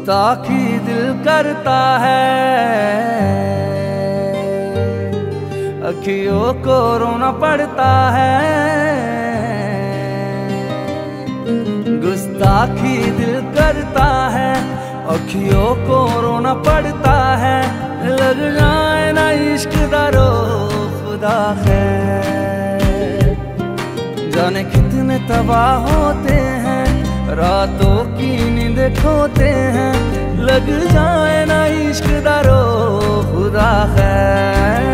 गुस्ताखी दिल करता है, अखियों को रोना पड़ता है। गुस्ताखी दिल करता है, अखियों को रोना पड़ता है। लग जाए ना इश्क दारो खुदा खैर, जाने कितने तबाह होते हैं, रातों की नींद खोते हैं। लग जाए ना इश्क दारो खुदा खैर।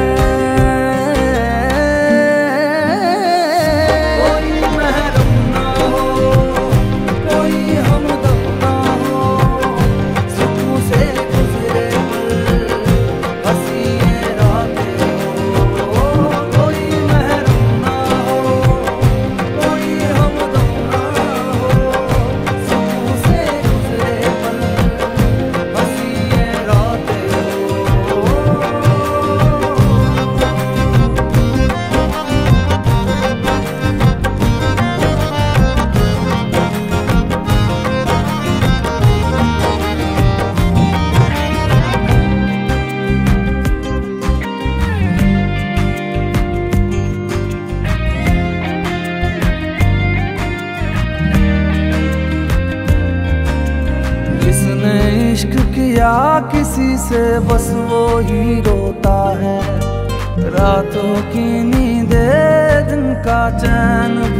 कोई महरम ना हो, कोई हमदम ना हो, सुकून से गुजरे हंसी ये रातें हो। कोई महरम ना हो, कोई हमदम ना हो, सुकून से गुजरे हंसी ये रातें हो। जिसने इश्क किया किसी से बस वो ही रोता है। रातों की नींदे दिन का चैन